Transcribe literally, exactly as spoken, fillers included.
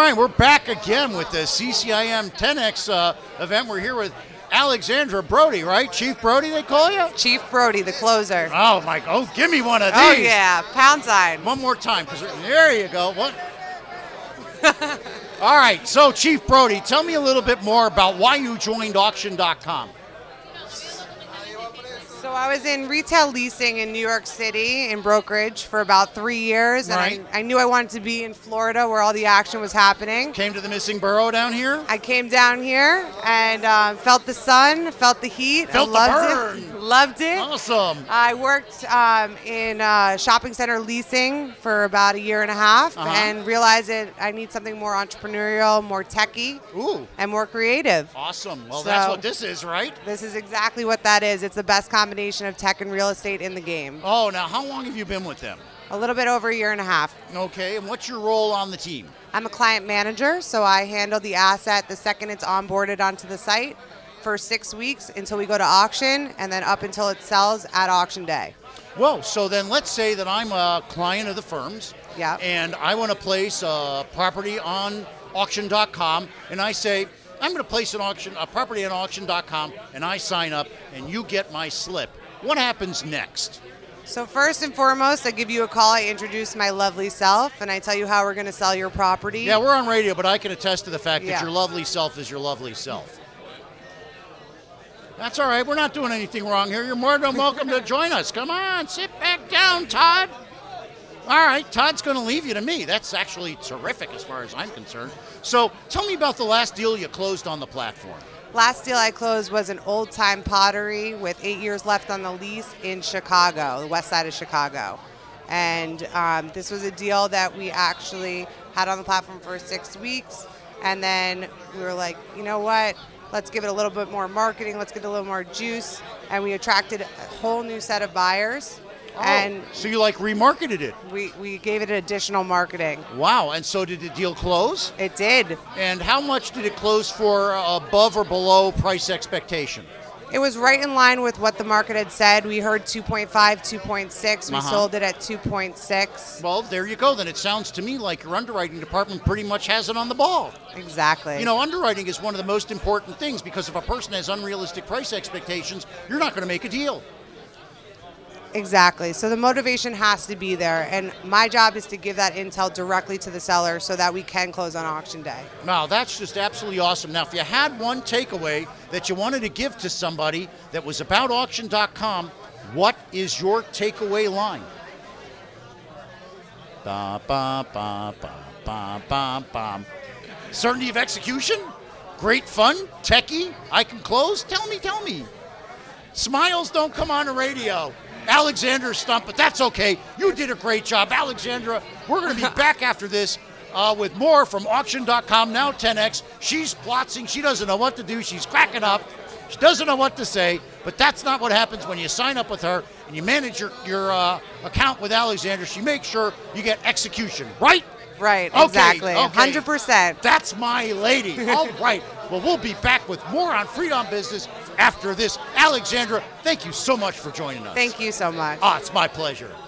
right, we're back again with the C C I M ten X uh, event. We're here with Alexandra Brody, right? Chief Brody, they call you? Chief Brody, the closer. Oh, my, oh, give me one of these. Oh, yeah, pound sign. One more time, because there you go. What? All right, so Chief Brody, tell me a little bit more about why you joined auction dot com. So I was in retail leasing in New York City in brokerage for about three years, and Right. I, I knew I wanted to be in Florida where all the action was happening. Came to the missing borough down here? I came down here and um, felt the sun, felt the heat. Felt I the loved burn. it. Loved it. Awesome. I worked um, in uh, shopping center leasing for about a year and a half, Uh-huh. and realized that I need something more entrepreneurial, more techy, Ooh. and more creative. Awesome. Well, So- that's what this is, right? This is exactly what that is. It's the best combination of tech and real estate in the game. Oh, now how long have you been with them? A little bit over a year and a half. Okay, and what's your role on the team? I'm a client manager, so I handle the asset the second it's onboarded onto the site for six weeks until we go to auction, and then up until it sells at auction day. Well, so then let's say that I'm a client of the firm's, Yeah. and I want to place a property on auction dot com, and I say, I'm going to place an auction, a property on auction dot com, and I sign up, and you get my slip. What happens next? So first and foremost, I give you a call, I introduce my lovely self, and I tell you how we're going to sell your property. Yeah, we're on radio, but I can attest to the fact Yeah. that your lovely self is your lovely self. That's all right. We're not doing anything wrong here. You're more than welcome to join us. Come on, sit back down, Todd. All right, Todd's going to leave you to me. That's actually terrific as far as I'm concerned. So tell me about the last deal you closed on the platform. Last deal I closed was an old-time pottery with eight years left on the lease in Chicago, the west side of Chicago. And um, this was a deal that we actually had on the platform for six weeks. And then we were like, you know what? Let's give it a little bit more marketing. Let's get a little more juice. And we attracted a whole new set of buyers. Oh, And so you like remarketed it. we, we gave it additional marketing. Wow, and so did the deal close? It did. And how much did it close for uh, above or below price expectation? It was right in line with what the market had said. We heard two point five, two point six. We Uh-huh. sold it at two point six. Well, there you go. Then it sounds to me like your underwriting department pretty much has it on the ball. Exactly. You know, underwriting is one of the most important things because if a person has unrealistic price expectations, you're not going to make a deal. Exactly. So the motivation has to be there. And my job is to give that intel directly to the seller so that we can close on auction day. Now, that's just absolutely awesome. Now, if you had one takeaway that you wanted to give to somebody that was about auction dot com, what is your takeaway line? Ba, ba, ba, ba, ba, ba, ba. Certainty of execution? Great fun? Techie? I can close? Tell me, tell me. Smiles don't come on the radio. Alexandra stumped, but that's okay. You did a great job. Alexandra, we're going to be back after this uh, with more from auction dot com, now ten X. She's plotzing. She doesn't know what to do. She's cracking up. She doesn't know what to say, but that's not what happens when you sign up with her and you manage your, your uh, account with Alexandra. She makes sure you get execution, right? Right, Okay, exactly. okay. one hundred percent. That's my lady. All right. Well, we'll be back with more on Freedom Business after this. Alexandra, thank you so much for joining us. Thank you so much. Ah, it's my pleasure.